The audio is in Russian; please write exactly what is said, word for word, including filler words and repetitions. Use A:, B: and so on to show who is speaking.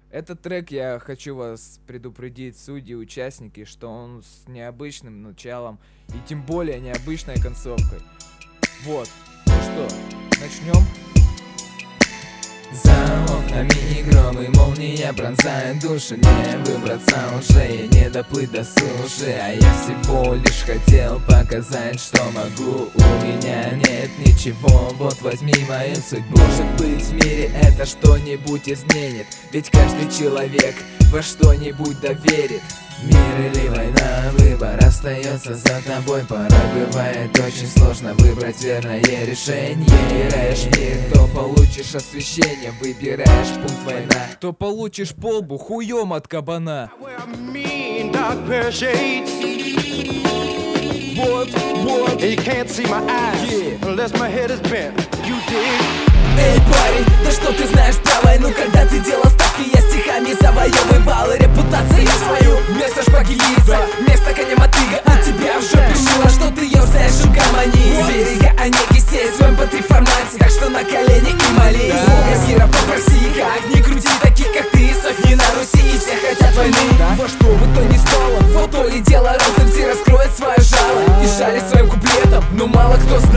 A: Этот трек, я хочу вас предупредить, судьи, участники, что он с необычным началом и тем более необычной концовкой. Вот, ну что, начнем?
B: За окнами громы, молния пронзает души. Не выбраться уже и не доплыть до суши. А я всего лишь хотел показать, что могу. У меня нет ничего, вот возьми мою судьбу. Может быть в мире это что-нибудь изменит, ведь каждый человек во что-нибудь доверит. Мир или война, выбор остается за тобой. Порой бывает очень сложно выбрать верное решение. Выбираешь мир, то получишь освещение. Выбираешь пункт война,
A: то получишь по лбу хуем от кабана. Вот, вот.
B: Эй, парень, да что ты знаешь про войну? Когда ты делал ставки, я стихами завоевывал репутацию свою. Вместо шпаги лица, вместо коня мотыга. А тебя уже пришило, что ты ерзаешь у гармонии. С берега Онеги сей в эм пэ три формате, так что на колени и молись. Бога мира попроси, как не крути таких, как ты. Сотни на Руси и все хотят войны. Во что бы то ни стало, вот то ли дело, раз эм си раскроет свое жало и жалит своим куплетом. Но мало кто знает,